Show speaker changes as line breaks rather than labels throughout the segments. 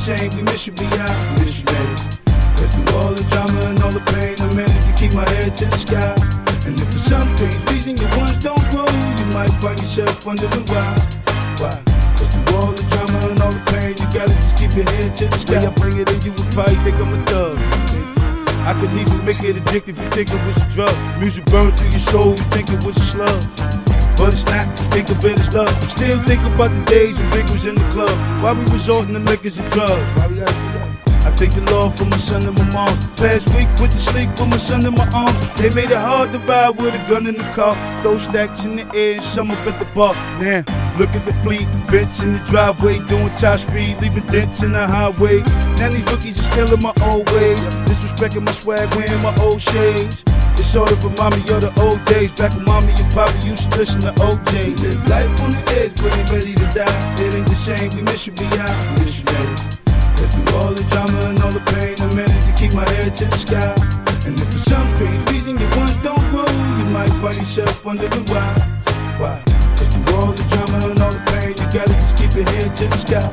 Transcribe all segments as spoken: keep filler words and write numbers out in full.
same, we miss you, be out, miss you, baby. Cause through all the drama and all the pain, I managed to keep my head to the sky. And if for some strange reason your ones don't grow, you might find yourself wondering why. Why? Cause through all the drama and all the pain, you gotta just keep your head to the sky. When I bring it in, you would probably think I'm a thug. I could even make it addictive, you think it was a drug. Music burned through your soul, you think it was a slug. But it's not, think of it as love. Still think about the days when Big was in the club. Why we resorting to liquors and drugs? Why we gotta do that? I thank the Lord for my son and my mom. Past week went to sleep with my son in my arms. They made it hard to ride with a gun in the car. Throw stacks in the air and some up at the bar. Now, look at the fleet, bench in the driveway, doing top speed, leaving dents in the highway. Now these rookies are still in my old ways, disrespecting my swag, wearing my old shades. It sort of remind me of the old days, back when mommy and papa used to listen to O J. Live life on the edge, but ain't ready to die. It ain't the same, we miss you, be out, miss you, baby. Cause through all the drama and all the pain, I managed to keep my head to the sky. And if for some strange reason your ones don't grow, you might find yourself wondering why. Why? Cause through all the drama and all the pain, you gotta just keep your head to the sky.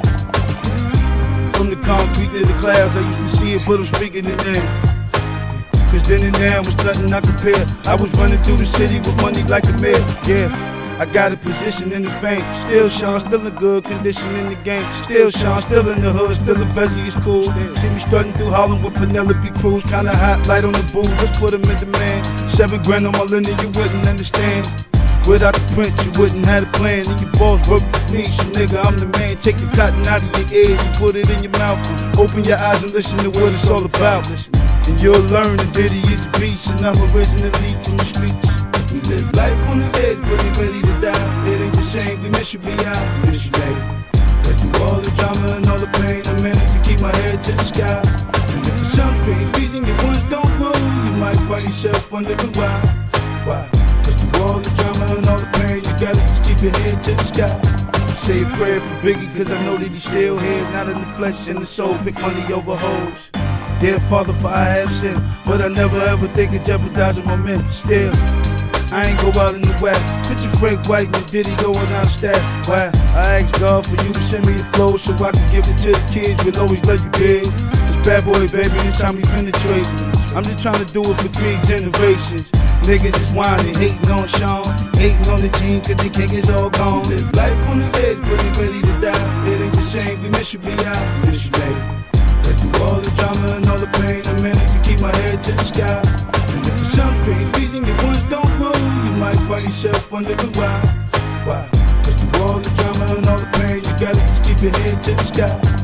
From the concrete to the clouds, I used to see it, but I'm speaking it now. Cause then and now was nothing I compare. I was running through the city with money like a mayor, yeah. I got a position in the fame. Still Sean, still in good condition in the game. Still Sean, still in the hood, still a Bezzy is cool. See me strutting through Harlem with Penelope Cruz. Kinda hot, light on the booth, let's put him in demand. Seven grand on my Linda, you wouldn't understand. Without the print, you wouldn't have a plan. And your boss work for me, so nigga, I'm the man. Take the cotton out of your ears and put it in your mouth. Open your eyes and listen to what it's all about. And you'll learn the Diddy is a beast, and I'm originally from the streets. We live life on the edge, but ain't ready to die. It ain't the same, we miss you, be out, miss you, baby. Cause through all the drama and all the pain, I managed to keep my head to the sky. And if for some strange reason your ones don't grow, you might find yourself wondering why. Why? Cause through all the drama and all the pain, you gotta just keep your head to the sky. Say a prayer for Biggie, cause I know that he's still here. Not in the flesh and the soul, pick money over hoes. Dear Father, for I have sinned, but I never ever think of jeopardizing my men. Still, I ain't go out in the whack. Picture Frank White and Diddy going out stat. Why? I asked God for you to send me the flow so I can give it to the kids. We'll always love you big. It's bad boy, baby, this time we penetrate. I'm just trying to do it for three generations. Niggas is whining, hating on Sean, hating on the team cause the kick is all gone. Live life on the edge, but ain't ready to die. It ain't the same, we miss you, be out, miss you, baby. Cause through all the drama and all the pain, I managed to keep my head to the sky. And if for some strange reason your ones don't grow, you might find yourself wondering why. Why? Cause through all the drama and all the pain, you gotta just keep your head to the sky.